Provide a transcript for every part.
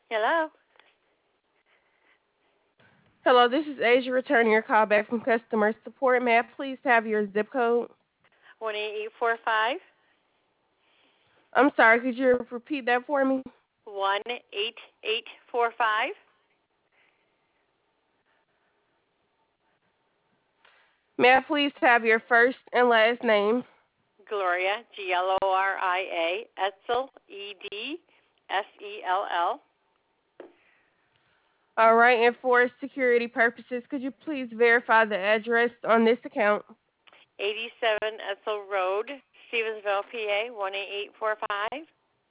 Hello. Hello, this is Asia returning your call back from customer support. May I please have your zip code? 18845. I'm sorry, could you repeat that for me? 18845. May I please have your first and last name? Gloria, Gloria, Edsel, Edsell. All right, and for security purposes, could you please verify the address on this account? 87 Edsel Road, Stevensville, PA 18845.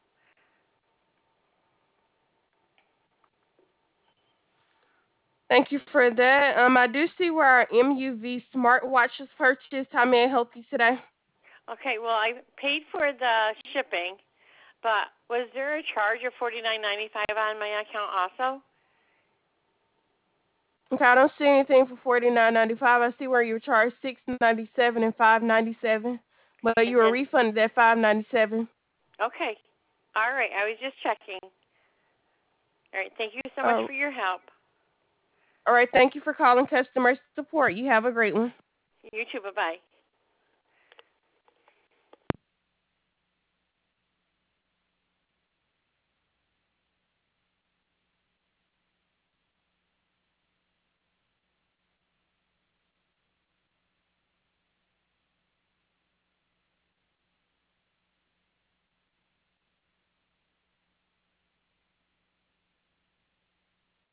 Thank you for that. I do see where our MUV smartwatch was purchased. How may I help you today? Okay, well I paid for the shipping, but was there a charge of $49.95 on my account also? Okay, I don't see anything for $49.95. I see where you were charged $6.97 and $5.97, but And you were then refunded that $5.97. okay. All right, I was just checking. All right, thank you so much Oh, for your help. all right. Thank you for calling customer support. You have a great one. You too. Bye-bye.